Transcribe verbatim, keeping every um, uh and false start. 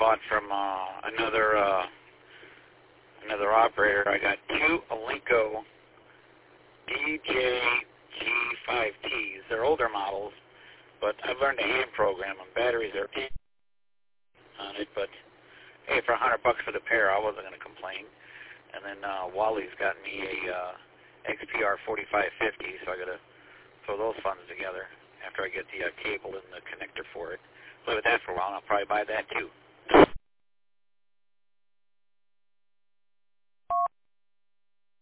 bought from uh, another uh, another operator. I got two Alinco D J G five Ts. They're older models, but I've learned to hand program them. Batteries are in on it, but hey, for a hundred bucks for the pair, I wasn't going to complain. And then uh, Wally's got me a uh, X P R forty-five fifty, so I got to throw those funds together after I get the uh, cable and the connector for it. Play with that for a while, and I'll probably buy that too.